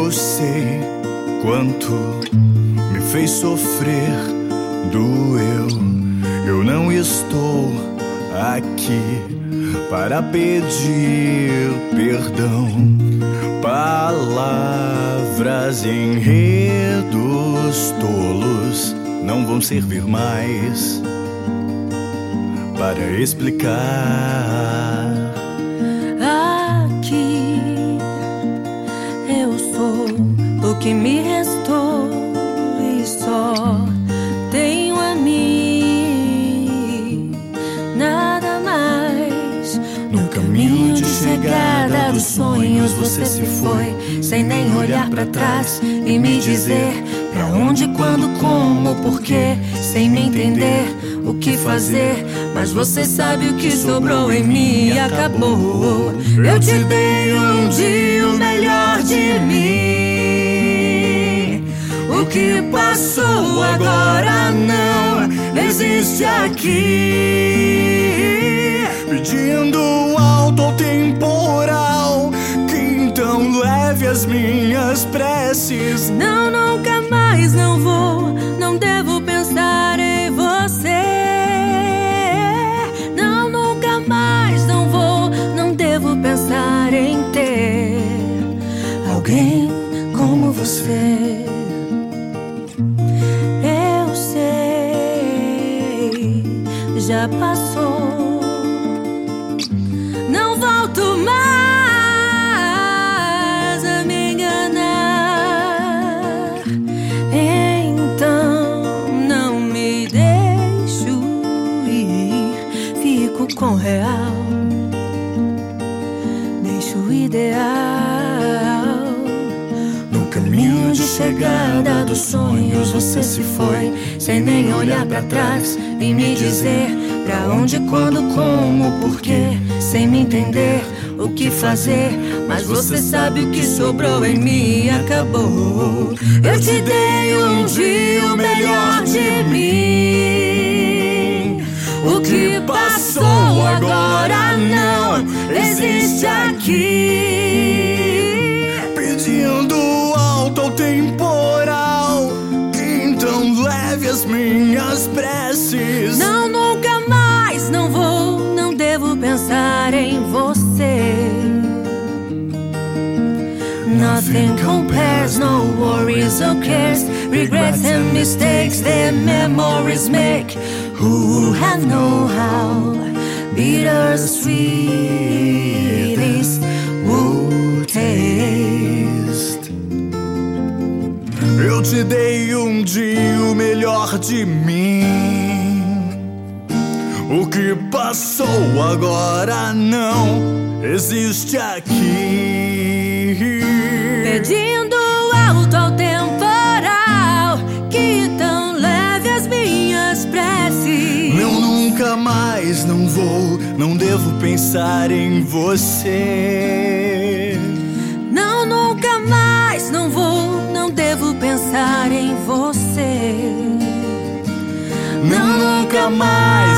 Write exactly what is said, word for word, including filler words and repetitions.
Eu sei quanto me fez sofrer, doeu. Eu não estou aqui para pedir perdão. Palavras e enredos tolos não vão servir mais para explicar. Aqui eu sou o que me restou e só tenho a mim, nada mais. No caminho de chegada dos sonhos você se foi, sem nem olhar pra trás e me dizer pra onde, quando, como, porquê, sem me entender o que fazer. Mas você sabe o que sobrou em mim e acabou. Eu te dei um dia o melhor de mim. O que passou agora não existe aqui. Pedindo alto ao temporal, que então leve as minhas preces. Não, nunca mais, não vou, não devo pensar em você. Não, nunca mais, não vou, não devo pensar em ter alguém como você. Eu sei, já passou. Não volto mais a me enganar. Então não me deixo ir. Fico com o real, deixo o ideal. No caminho de chegada dos sonhos você se foi, sem nem olhar pra trás e me dizer pra onde, quando, como, porquê, sem me entender o que fazer. Mas você sabe o que sobrou em mim e acabou. Eu te dei um dia o melhor de mim. O que passou agora não existe aqui. Pedindo alto ao temporal, que então leve as minhas preces. Não, nunca mais, não vou, não devo pensar em você. Nothing compares, no worries or cares, regrets and mistakes that memories make. Who have known how bittersweet this would taste. Eu te dei um dia o melhor de mim. O que passou agora não existe aqui. Pedindo alto ao temporal, que tão leve as minhas preces. Não, nunca mais, não vou, não devo pensar em você. Não, nunca mais, não vou, não devo pensar em você. Não, nunca mais.